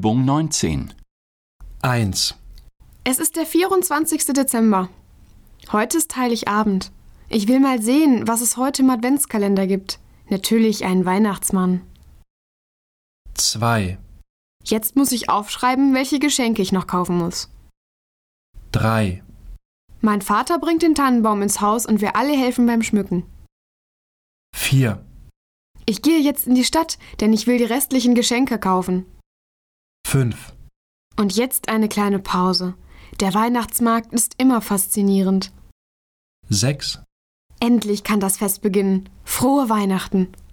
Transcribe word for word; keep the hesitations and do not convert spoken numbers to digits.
Übung neunzehn. eins. Es ist der vierundzwanzigster Dezember. Heute ist Heiligabend. Ich will mal sehen, was es heute im Adventskalender gibt. Natürlich einen Weihnachtsmann. zwei. Jetzt muss ich aufschreiben, welche Geschenke ich noch kaufen muss. drei. Mein Vater bringt den Tannenbaum ins Haus und wir alle helfen beim Schmücken. vier. Ich gehe jetzt in die Stadt, denn ich will die restlichen Geschenke kaufen. fünf. Und jetzt eine kleine Pause. Der Weihnachtsmarkt ist immer faszinierend. sechs. Endlich kann das Fest beginnen. Frohe Weihnachten!